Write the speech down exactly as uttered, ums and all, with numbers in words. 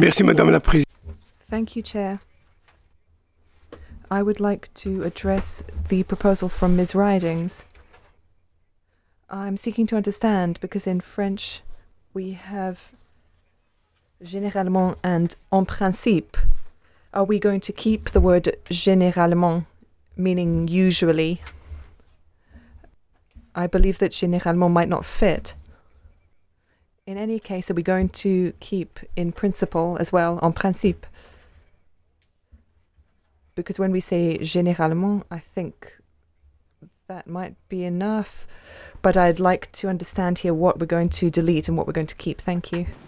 Merci, Madame la Présidente. Thank you, Chair. I would like to address the proposal from Miz Ridings. I'm seeking to understand because in French we have généralement and en principe. Are we going to keep the word généralement, meaning usually? I believe that généralement might not fit. In any case, are we going to keep in principle as well, en principe? Because when we say généralement, I think that might be enough. But I'd like to understand here what we're going to delete and what we're going to keep. Thank you.